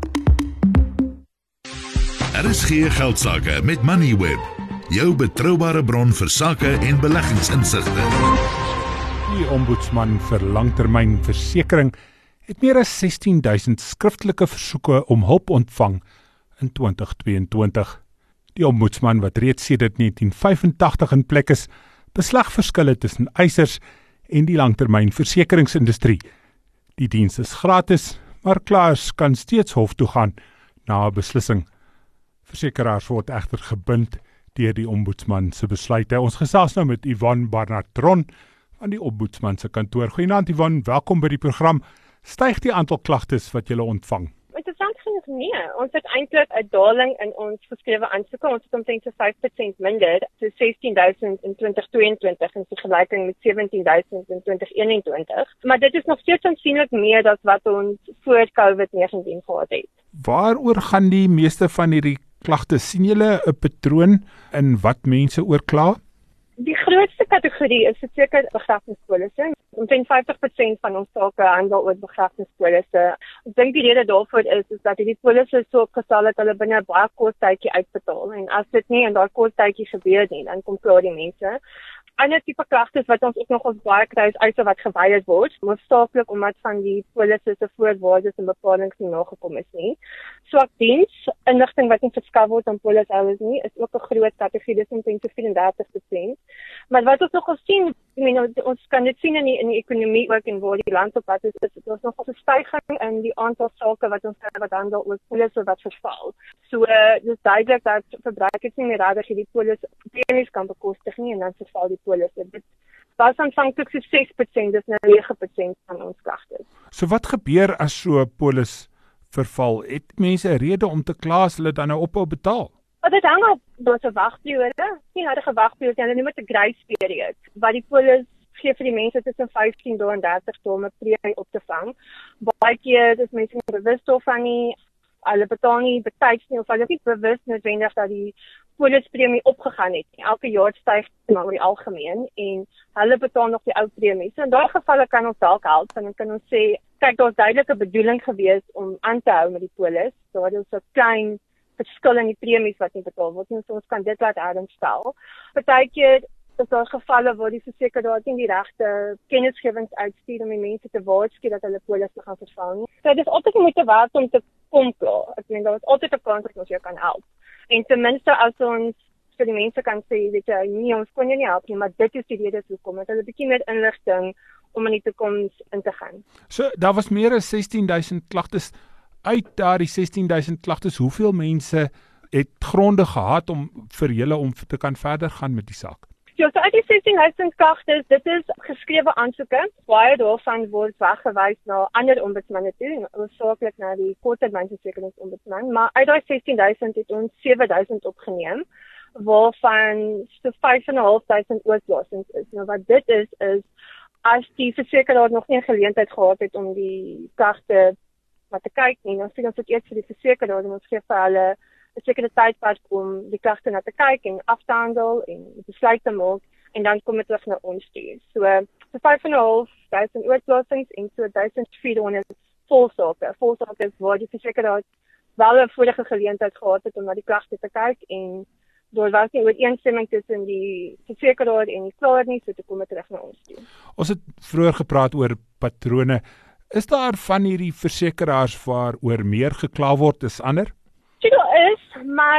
R S G Geldsaake met Moneyweb, jou betroubare bron vir sake en beleggingsinsigte. Die ombudsman vir langtermynversekering het meer as sestien duisend skriftelike versoeke om hulp ontvang in twintig tweeëntwintig. Die ombudsman, wat reeds sedert negentien vyfentagtig in plek is, beslag verskille tussen eisers en die langtermynversekeringsindustrie. Die diens is gratis, maar klaers kan steeds hof toe gaan na 'n beslissing. Versekeraars word egter gebind deur die ombudsman se besluite. Ons gesels nou met Yvonne Barnard-Tron van die ombudsman se kantoor. Goeienaand Yvonne, welkom by die program. Styg die aantal klagtes wat julle ontvang? Interessant genoeg nee. Ons het eintlik 'n daling in ons geskrewe aansoeke. Ons het omtrent so vyf persent minder, so sestien duisend in twintig tweeëntwintig in vergelyking met sewentien duisend in twintig eenentwintig. Maar dit is nog steeds aansienlik meer as wat ons voor COVID negentien gehad het. Waaroor gaan die meeste van hierdie klagtes? Sien julle 'n patroon in wat mense oorkla? Die grootste kategorie is seker begrafnispolisse. Omtrent vyftig persent van ons sake handel oor begrafnispolisse. Ek dink die rede daarvoor is is dat hierdie polisse so opgestel dat hulle binne 'n baie kort tydjie uitbetaal. En as dit nie in daai kort tydjie gebeur nie, dan kom klaar die mense. Ander tipe klagtes wat ons ook nog ons baie kry is eise wat geweier word, hoofsaaklik omdat van die polisse se voorwaardes en bepalinge nie nagekom is nie. Swak diens, inligting wat nie verskaf word aan polishouers nie, is ook 'n groot kategorie, dis omtrent vyf-dertig persent. Maar wat ons nog sien, ek meen ons kan dit sien in die, in die ekonomie ook en waar die land op wat is, is dit ons nog 'n stygings in die aantal sake wat ons kry wat handel oor polisse wat verval. So uh, dis duidelik dat verbruikers nie meer regtig hierdie polis premies kan bekostig nie en dan verval die polisse. Dit was aanvanklik so ses persent, dis nou nege persent van ons klagtes. So wat gebeur as so 'n polis verval? Het mense 'n rede om te kla as hulle dan nou ophou betaal? Maar dit hang af, daar's 'n wagperiode, nie harde wagperiode, hulle noem dit 'n grace period, waar die polis gee vir die mense tussen vyftien dae en dertig dae om 'n premie op te vang. Baie keer is mense nie bewus daarvan nie, hulle betaal nie betyds nie, of hulle is nie bewus noodwendig dat die polispremie opgegaan het. Elke jaar styg dit oor die algemeen en hulle betaal nog die ou premie. So in daai gevalle kan ons dalk help en dan kan ons sê, kyk, daar's duidelike bedoeling gewees om aan te hou met die polis. Daar is 'n klein verskil in die premies wat nie betaal word nie, so ons kan dit laat herstel. Partykeer is daar gevalle waar die versekeraar nie die regte kennisgewings uitstuur om die mense te waarsku dat hulle polis te gaan verval nie. So dis altyd die moeite werd om te kom klaar. Ek meen daar is altyd 'n kans dat ons jou kan help. En ten minste as ons vir die mense kan sê, weet jy, nee, ons kon jou nie help nie, maar dit is die rede hoekom, dat hulle 'n bietjie meer inligting om in die toekoms in te gaan. So daar was meer as sestien duisend klagtes. Uit daardie sestien duisend klagtes, hoeveel mense het gronde gehad om vir julle om te kan verder gaan met die saak? Ja, so uit die sestien duisend klagtes, dit is geskrewe aansoeke. Baie daarvan word weggewys na ander ombudsmanne toe, hoofsaaklik na die korttermynversekeringsombudsman, maar uit daai sestien duisend het ons sewe duisend opgeneem, waarvan so vyf en 'n half duisend oorplasings is. Nou wat dit is, is as die versekeraar nog nie 'n geleentheid gehad het om die klagte wat te kyk nie, dan sien ons dit eers vir die versekeraar en ons gee vir hulle 'n sekere tydperk om die klagte na te kyk en af te handel en besluit te maak en dan kom dit terug na ons toe. So, so vyf en 'n half duisend oorplasings en so duisend vier honderd volsake. Volsake is waar die versekeraar wel 'n vorige geleentheid gehad het om na die klagte te kyk en daar was nie ooreenstemming tussen die versekeraar en die klaer nie, so toe kom dit terug na ons toe. Ons het vroeër gepraat oor patrone. Is daar van hierdie versekeraars waaroor meer gekla word as ander? Ja, daar is, maar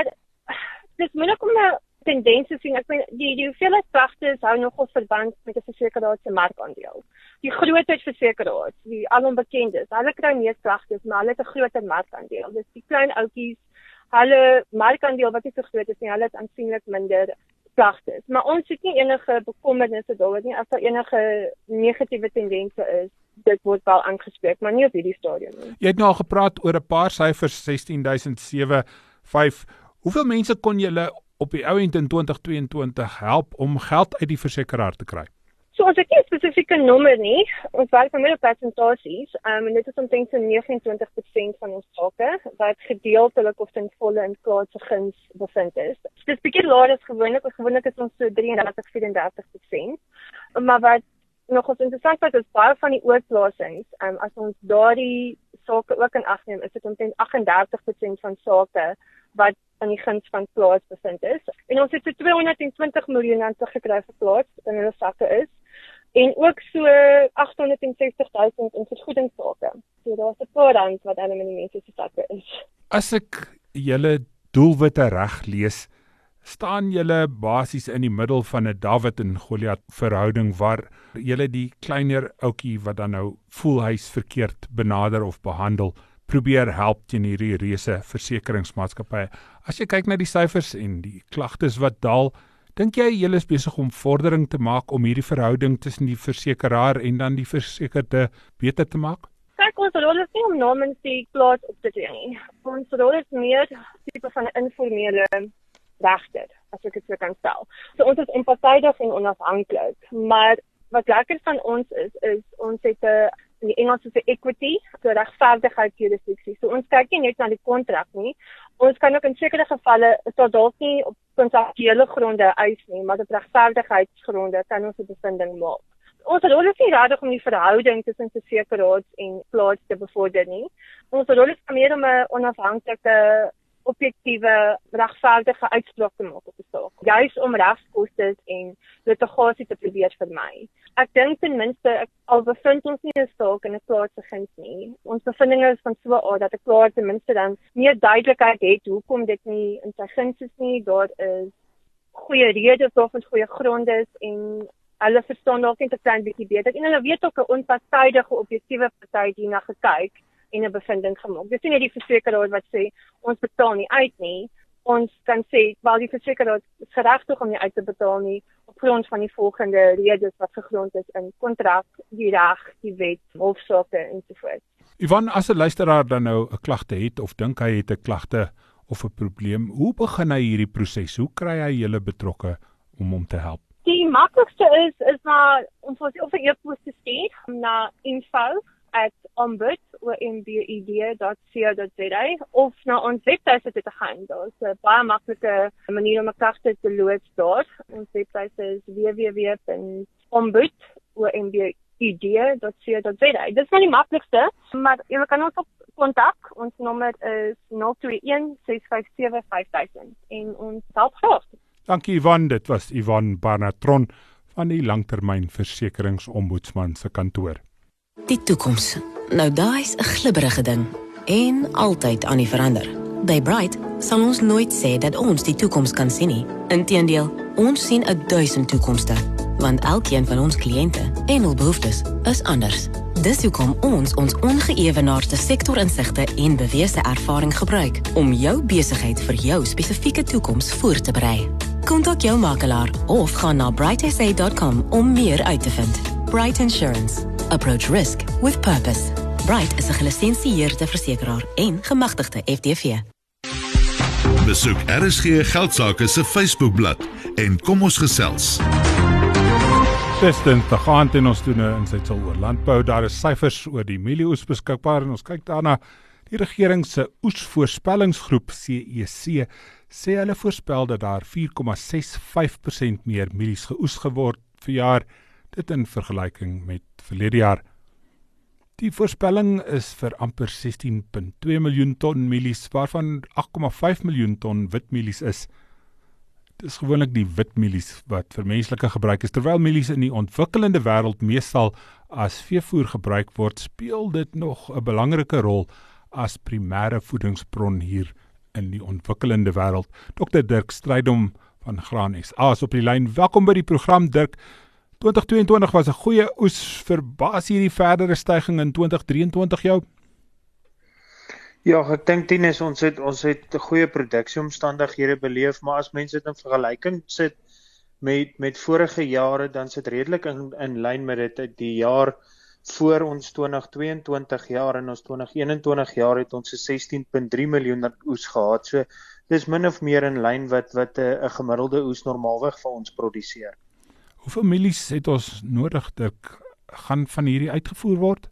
dis moeilik om 'n tendens te sien. Ek meen die die hoeveelheid klagtes hou nogal verband met 'n versekeraar se markandeel. Die grootheid versekeraars, die alombekendis, hulle kry meer klagtes, maar hulle het 'n groter markandeel. Dis die klein outjies, hulle markandeel wat nie so groot is nie, hulle het aansienlik minder klagtes. Maar ons het nie enige bekommernisse daaroor nie, as daar enige negatiewe tendense is. Dit word wel aangespreek, maar nie op hierdie stadium nie. Jy het nou al gepraat oor 'n paar syfers, sestien duisend sewe vyf. Hoeveel mense kon julle op die ou end in twintig tweeëntwintig help om geld uit die versekeraar te kry? So ons het nie 'n spesifieke nommer nie. Ons werk met middel persentasies, um, en dit is omtrent so nege en twintig persent van ons sake wat gedeeltelik of ten volle in klaar se guns bevind is. Dit is bietjie laer as gewoonlik, as gewoonlik is ons so drie en dertig, vyf en dertig persent. Maar wat nog ons interessant wat is baie van die oorplasings, um, as ons daardie sake ook in ag neem, is dit omtrent agt en dertig persent van sake wat aan die guns van plaas bevind is. En ons het so tweehonderd en twintig miljoen rand teruggekry vir plaas in hulle sakke is. En ook so agt honderd en sestig duisend in vergoedingssake. So daar's 'n paar rand wat hulle met die mense se sakke is. As ek julle doelwitte reg lees, staan julle basies in die middel van 'n Dawid en Goliat verhouding waar julle die kleiner ouetjie wat dan nou voel hy's verkeerd benader of behandel, probeer help teen hierdie reuse versekeringsmaatskappye. As jy kyk na die syfers en die klagtes wat daal, dink jy julle is besig om vordering te maak om hierdie verhouding tussen die versekeraar en dan die versekerde beter te maak? Kyk, ons rol is nie om namens die plaas op te tree nie. Ons rol is meer tipe van 'n informele regter, as ek dit so kan stel. So ons is onpartydig en onafhanklik, maar wat lekker van ons is, is ons het 'n in die Engels is 'n equity, so regverdigheidsjurisdiksie. So ons kyk nie net na die kontrak nie. Ons kan ook in sekere gevalle, is daar dalk nie op kontraktuele gronde eis nie, maar op regverdigheidsgronde kan ons 'n bevinding maak. Ons rol is nie regtig om die verhouding tussen versekeraars en plaas te bevorder nie. Ons rol is meer om 'n onafhanklike, objektiewe, regverdige uitspraak te maak op 'n saak, juis om regskoste en litigasie te probeer vermy. Ek dink ten minste, ek, al bevind ons nie 'n saak in 'n klaar se guns nie, ons bevindinge is van so 'n aard dat 'n klaar ten minste dan meer duidelikheid het hoekom dit nie in sy guns is nie, daar is goeie redes waarvan goeie gronde is en hulle verstaan dalk net 'n klein bietjie beter en hulle weet ook 'n onpartydige, objektiewe party hierna gekyk en 'n bevinding gemaak. Dis nie net die versekeraar wat sê ons betaal nie uit nie. ons kan sê, wel die versekeraar is geregtig om nie uit te betaal nie, op grond van die volgende redes wat gegrond is in kontrak, die reg, die wet, hofsaake ensovoorts. Ivan, as 'n luisteraar dan nou 'n klagte het of dink hy het 'n klagte of 'n probleem, hoe begin hy hierdie proses? Hoe kry hy julle betrokke om hom te help? Die maklikste is is na om vir of 'n e-pos te stuur na info at ombud dot co dot za of na ons webtuiste te gaan. Daar is 'n baie maklike manier om 'n klagte te loods daar. Ons webtuiste is w w w dot ombud dot co dot za. Dit is nou die maklikste, maar jy kan ons op kontak. Ons nommer is nul twee een ses vyf sewe vyf duisend en ons help graag. Dankie Ivan, dit was Ivan Barnatron van die langtermynversekeringsombudsman se kantoor. Die toekoms. Nou daai is 'n glibberige ding en altyd aan die verander. By Bright sal ons nooit sê dat ons die toekoms kan sien nie. Inteendeel, ons sien 'n duisend toekomste, want elkeen van ons kliënte en hul behoeftes is anders. Dis hoekom ons ons ongeëwenaarde sektorinsigte en bewese ervaring gebruik om jou besigheid vir jou spesifieke toekoms voor te berei. Kontak jou makelaar of gaan na bright s a dot com om meer uit te vind. Bright Insurance. Approach risk with purpose. Bright is 'n gelisensieerde versekeraar en gemagtigde F D V. Besoek R S G Geldsaake se Facebookblad en kom ons gesels. President, te gaan en ons doen 'n insetsel oor landbou. Daar is syfers oor die mielieoes beskikbaar en ons kyk daarna. Die regering se oesvoorspellingsgroep C E C sê hulle voorspel dat daar vier komma ses vyf persent meer mielies geoes geword vir jaar, dit in vergelyking met verlede jaar. Die voorspelling is vir amper sestien komma twee miljoen ton mielies, waarvan agt komma vyf miljoen ton witmielies is. Dit is gewoonlik die witmielies wat vir menslike gebruik is, terwyl mielies in die ontwikkelende wêreld meestal as veevoer gebruik word, speel dit nog 'n belangrike rol as primêre voedingsbron hier in die ontwikkelende wêreld. Dokter Dirk Strydom van Graan S A is op die lyn. Welkom by die program, Dirk. twintig tweeëntwintig was 'n goeie oes. Verbaas hierdie verdere stygings in twintig drieëntwintig jou? Ja, ek dink Tinus, ons het ons het 'n goeie produksieomstandighede beleef, maar as mense dit in vergelyking sit met met vorige jare, dan sit redelik in in lyn met dit. Die jaar voor ons twintig tweeëntwintig jaar en ons twintig eenentwintig jaar het ons 'n sestien komma drie miljoen oes gehad. So dis min of meer in lyn wat wat 'n 'n gemiddelde oes normaalweg vir ons produseer. Hoeveel mielies het ons nodig, Dirk, gaan van hierdie uitgevoer word?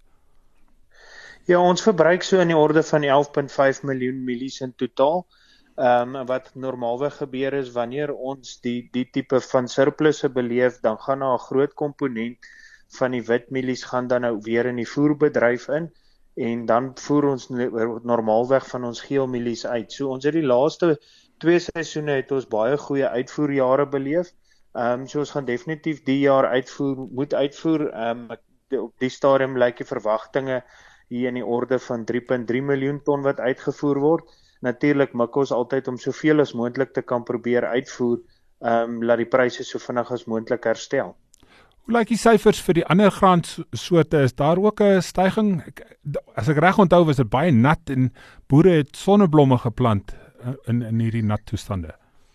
Ja, ons verbruik so in die orde van elf komma vyf miljoen mielies in totaal. Ehm um, wat normaalweg gebeur is wanneer ons die die tipe van surplusse beleef, dan gaan daar 'n groot komponent van die witmielies gaan dan nou weer in die voerbedryf in en dan voer ons normaalweg van ons geelmielies uit. So ons het die laaste twee seisoene het ons baie goeie uitvoerjare beleef. Ehm um, so ons gaan definitief die jaar uitvoer moet uitvoer. Ehm um, op die stadium lyk die verwagtinge hier in die orde van drie komma drie miljoen ton wat uitgevoer word. Natuurlik mik ons altyd om soveel as moontlik te kan probeer uitvoer, ehm um, laat die pryse so vinnig as moontlik herstel. Hoe lyk die syfers vir die ander graansoorte? Is daar ook 'n styging? As ek reg onthou, was dit baie nat en boere het sonneblomme geplant in in hierdie nat toestande.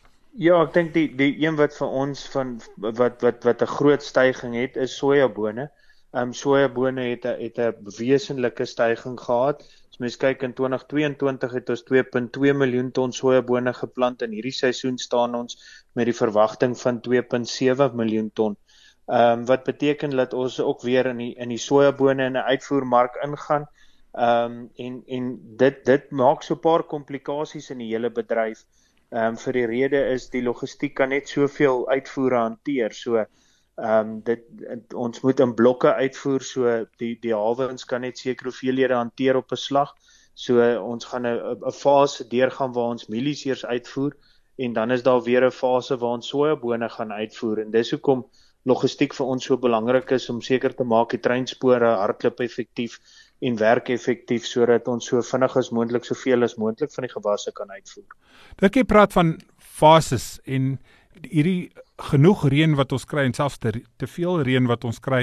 Ja, ek dink die die een wat vir ons van wat wat wat 'n groot styging het is sojabone. Ehm um, sojabone het 'n het 'n wesenlike styging gehad. As mens kyk in twintig tweeëntwintig het ons twee komma twee miljoen ton sojabone geplant en hierdie seisoen staan ons met die verwagting van twee komma sewe miljoen ton. Ehm um, wat beteken dat ons ook weer in die in die sojabone in 'n uitvoermark ingaan. Ehm um, en en dit dit maak so 'n paar komplikasies in die hele bedryf. Ehm um, vir die rede is die logistiek kan net soveel uitvoere hanteer. So ehm um, dit ons moet in blokke uitvoer, so die die hawens kan net sekere hoeveelhede hanteer op 'n slag. So uh, ons gaan 'n 'n fase deurgaan waar ons mielies eers uitvoer en dan is daar weer 'n fase waar ons sojabone gaan uitvoer en dis hoekom logistiek vir ons so belangrik is om seker te maak die treinspore hardloop effektief en werk effektief sodat ons so vinnig as moontlik soveel as moontlik van die gewasse kan uitvoer. Dit jy praat van fases en hierdie genoeg reën wat ons kry en selfs te, te veel reën wat ons kry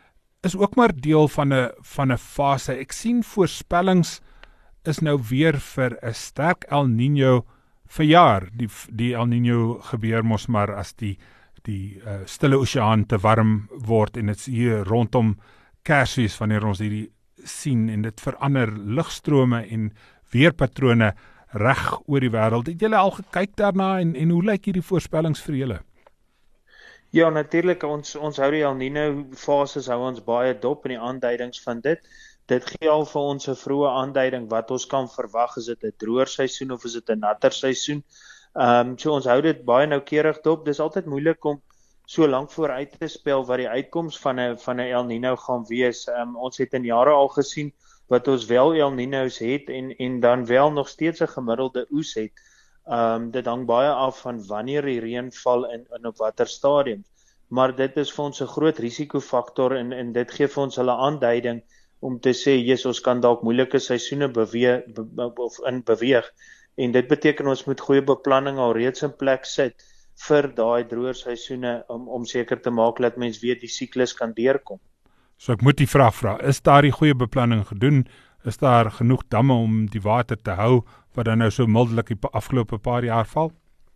is ook maar deel van 'n van 'n fase. Ek sien voorspellings is nou weer vir 'n sterk El Niño verjaar. Die die El Niño gebeur mos maar as die die uh, stille oseaan te warm word en dit is hier rondom Kersfees wanneer ons hierdie sien en dit verander lugstrome en weerpatrone reg oor die wêreld. Het julle al gekyk daarna en en hoe lyk hierdie voorspellings vir julle? Ja, natuurlik ons ons hou die El Niño fases hou ons baie dop in die aanduidings van dit. Dit gee al vir ons 'n vroeë aanduiding wat ons kan verwag, is dit 'n droër seisoen of is dit 'n natter seisoen. Ehm um, so ons hou dit baie noukeurig dop. Dis altyd moeilik om so lank vooruit te spel wat die uitkoms van 'n van 'n El Niño gaan wees. Um, ons het in jare al gesien wat ons wel El Niños het en en dan wel nog steeds 'n gemiddelde oes het. Um, dit hang baie af van wanneer die reën val en, en op watter stadium. Maar dit is vir ons 'n groot risikofaktor en en dit gee vir ons hulle aanduiding om te sê, yes, ons kan dalk moeilike seisoene beweeg be, of in beweeg. En dit beteken ons moet goeie beplanning al reeds in plek sit vir daai droër seisoene om om seker te maak dat mens weet die siklus kan deurkom. So ek moet die vraag vra, is daar die goeie beplanning gedoen? Is daar genoeg damme om die water te hou wat dan nou so mildelik die afgelope paar jaar val?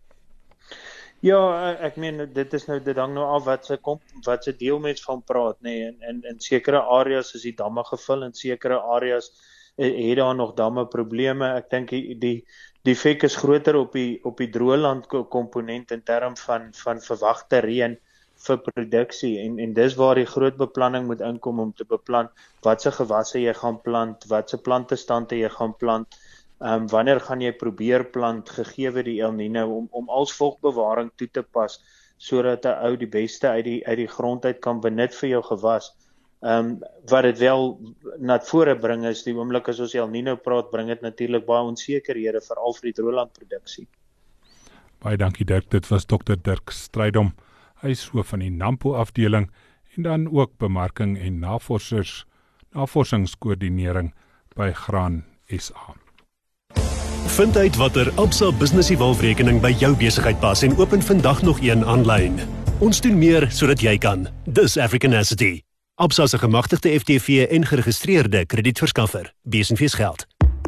Ja, ek meen dit is nou dit hang nou af wat se kom wat se deel mens van praat, nê, nee, en in in sekere areas is die damme gevul en sekere areas het daar nog damme probleme. Ek dink die die die effek is groter op die op die droëland komponent in term van van verwagte reën vir produksie en en dis waar die groot beplanning moet inkom om te beplan watse gewasse jy gaan plant, watse plantestande jy gaan plant. Um, wanneer gaan jy probeer plant gegee die El Niño om om als volkbewaring toe te pas sodat 'n ou die beste uit die uit die grond uit kan benut vir jou gewas. Um, wat dit wel na vore bring is die oomblik as ons El Niño praat, bring dit natuurlik baie onsekerhede veral vir die droëlandproduksie. Baie dankie Dirk, dit was dokter Dirk Strydom. Hy is hoof van die NAMPO afdeling en dan ook bemarking en navorsers navorsingskoördinering by Graan S A. Vind uit watter Absa Business Evolve-rekening by jou besigheid pas en open vandag nog een aanlyn. Ons doen meer sodat jy kan. Dis Africanacity. Absa se gemagtigde F T V en geregistreerde kredietverskaffer. Bees en Vies geld.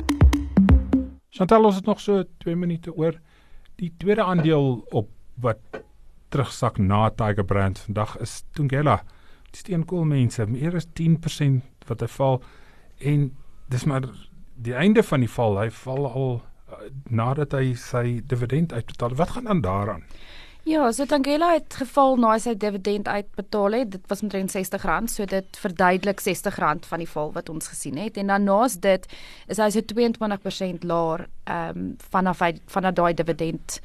Chantal, ons het nog so twee minute oor. Die tweede aandeel op wat terugsak na Tiger Brands vandag is Thungela. Die steenkoolmense, meer as tien persent wat hy val en dis maar die einde van die val. Hy val al uh, nadat hy sy dividend uitbetaal. Wat gaan dan daaraan? Ja, so Thungela het geval na sy dividend uitbetaal het. Dit was omtrent sestig rand, so dit verduidelik sestig rand van die val wat ons gesien het. En dan naas dit is hy so twee en twintig persent laer um, vanaf hy, vanaf daai dividend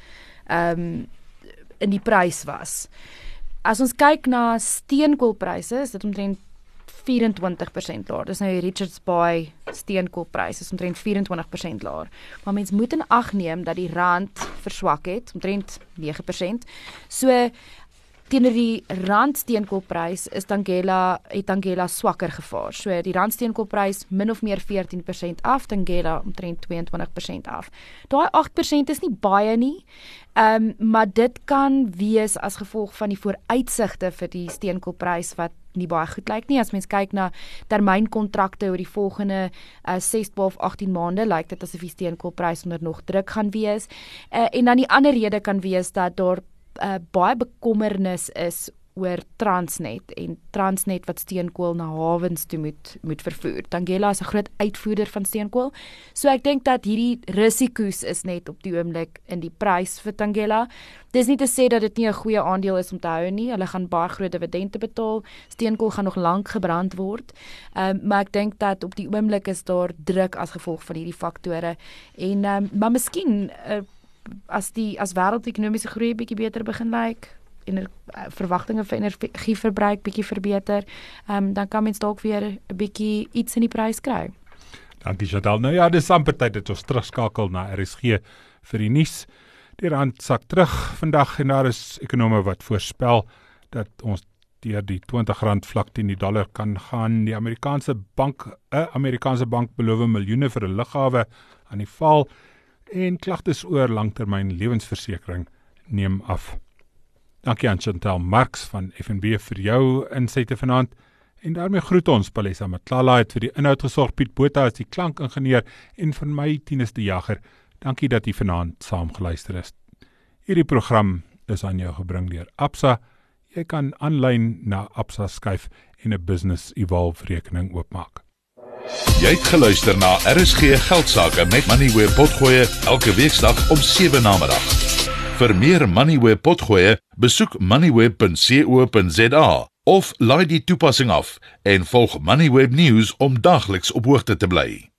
um, in die prys was. As ons kyk na steenkoolpryse, is dit omtrent vyf en twintig persent laer. Dis nou die Richards Bay steenkoolprys is omtrent vyf en twintig persent laer. Maar mens moet in ag neem dat die rand verswak het, omtrent nege persent. So teenoor die rand steenkoolprys is Thungela het Thungela swakker gevaar. So die rand steenkoolprys min of meer veertien persent af, Thungela omtrent twee en twintig persent af. Daai agt persent is nie baie nie. Um, maar dit kan wees as gevolg van die vooruitsigte vir die steenkoolprys wat nie baie goed lyk nie. As mens kyk na termynkontrakte oor die volgende uh, ses, twaalf, agttien maande, lyk dit asof die steenkoolprys onder nog druk gaan wees. Uh, en dan die ander rede kan wees dat daar uh, baie bekommernis is oor Transnet en Transnet wat steenkool na hawens toe moet moet vervoer. Thungela is 'n groot uitvoerder van steenkool. So ek dink dat hierdie risiko's is net op die oomblik in die prys vir Thungela. Dis nie te sê dat dit nie 'n goeie aandeel is om te hou nie. Hulle gaan baie groot dividende betaal. Steenkool gaan nog lank gebrand word. Um, maar ek dink dat op die oomblik is daar druk as gevolg van hierdie faktore. En um, maar miskien uh, as die as wêreldekonomiese groei bietjie beter begin lyk, like, en uh, verwagtinge vir energieverbruik bietjie verbeter, um, dan kan mens dalk weer 'n bietjie iets in die prys kry. Dankie Chantal. Nou ja, dis amper tyd dat ons terugskakel na R S G vir die nuus. Die rand sak terug vandag en daar is ekonome wat voorspel dat ons deur die twintig rand vlak teen die dollar kan gaan. Die Amerikaanse bank, 'n Amerikaanse bank beloof miljoene vir 'n lughawe aan die val en klagtes oor langtermyn lewensversekering neem af. Dankie aan Chantal Marx van F N B vir jou insigte vanaand. En daarmee groet ons Palesa Matlala het vir die inhoud gesorg. Piet Botha is die klankingenieur en van my Tinus die Jager. Dankie dat jy vanaand saam geluister is. Hierdie program is aan jou gebring deur Absa. Jy kan aanlyn na Absa skuif en 'n Business Evolve rekening oopmaak. Jy het geluister na R S G Geldsaake met Moneyweb Potgoe elke weeksdag om sewe namiddag. Vir meer Moneyweb Potgoe, besoek moneyweb punt co punt za of laai die toepassing af en volg Moneyweb News om dagliks op hoogte te bly.